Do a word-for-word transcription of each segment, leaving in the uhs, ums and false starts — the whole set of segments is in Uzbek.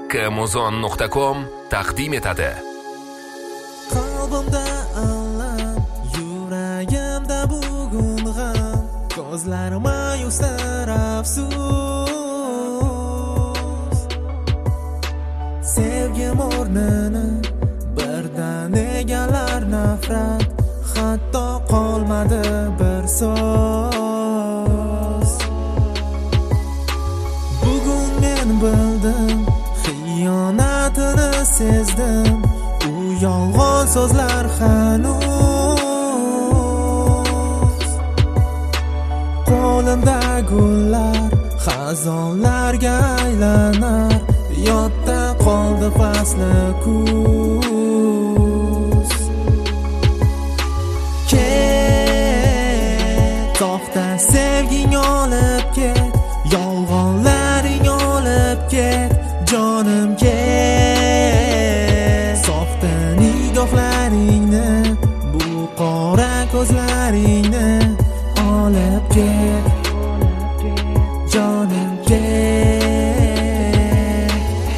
kmuzon nuqta com taqdim etadi. Qalbimda alam, yuragimda bugun g'am, ko'zlarima yustar afsus. Sevgim o'rnini birdan egallar nafrat, hatto qolmadi bir so'z. Bugun men bildim, xiyonatini sezdim, u yolg'on so'zlar hanuz. Qo'limda gullar xazonlarga aylanar, yodda qoldi fasli kuz. Ket, to'xta sevging olib ket, yolg'onlaring olib ket, jonim ket. Soxta nigohlaringni, bu qora ko'zlaringni olib ket, jonim ket.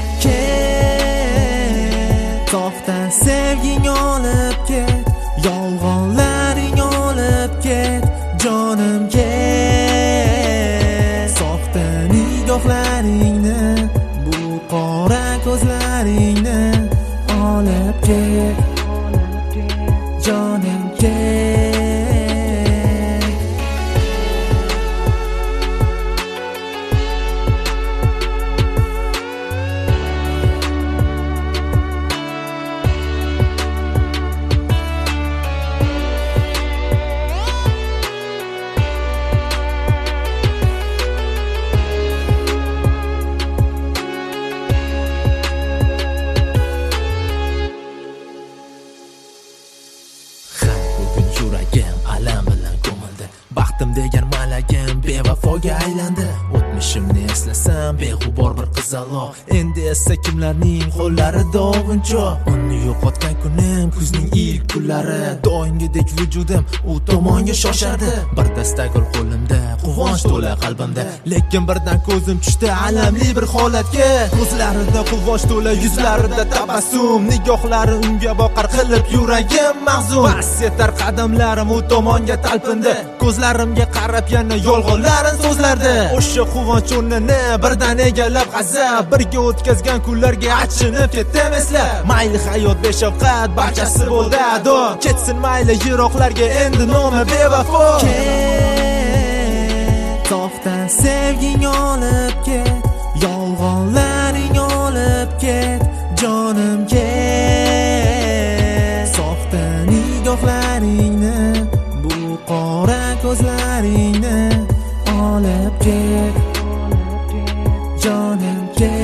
Ket, to'xta sevging olib ket, yolg'onlaring olib ket, jonim ket. Soxta nigohlaringni, bu qora ko'zlaringni olib ket, jonim ket. Yuragim alam bilan ko'mildi, baxtim degan malagim bevafoga aylandi. O'tmishimni eslasam beg'ubor bir qizaloq, endi esa kimlarning qo'llarida o'g'uncho. Uni yo'qotgan kunim kuzning ilk kunlari, doimgidek vujudim u tomonga shoshardi. Bir dasta gul qo'limda, quvonch to'la qalbimda, lekin birdan ko'zim tushdi alamli bir holatga. Ko'zlarida quvonch to'la, yuzlarida tabassum, nigohlari unga boqar qilib yuragim mahzun. Bas yetar qadamlarim u tomonga talpindi, ko'zlarimga qarab yana yolg'onlarin so'zlardi. O'sha quvonch o'rnini birdan egallab g'azab, birga o'tkazgan kunlarga achinib ketdim eslab. Mayli hayot beshafqat, barchasi bo'ldi ado, ketsin mayli yiroqlarga endi nomi bevafo. Ket, to'xta sevging olib ket, yolg'onlaring olib ket, jonim ket. Soxta nigohlaringni, bu qora ko'zlaringni olib ket, jonim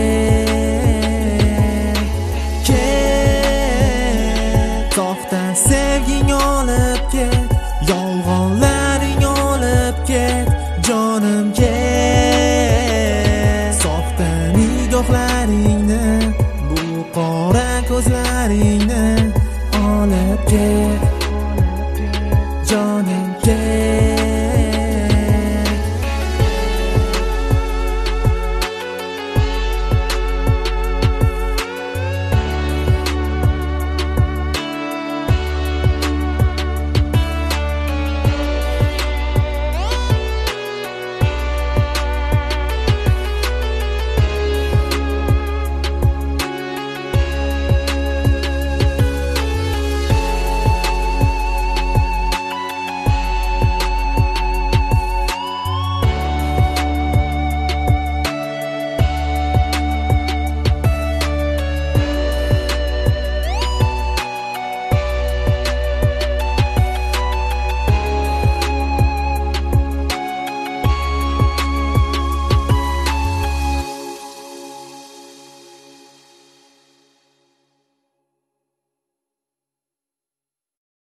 ket. Ket, to'xta sevging olib ket, yolg'onlaring olib ket, jonim ket. Soxta nigohlaringni, bu qora ko'zlaringni olib ket.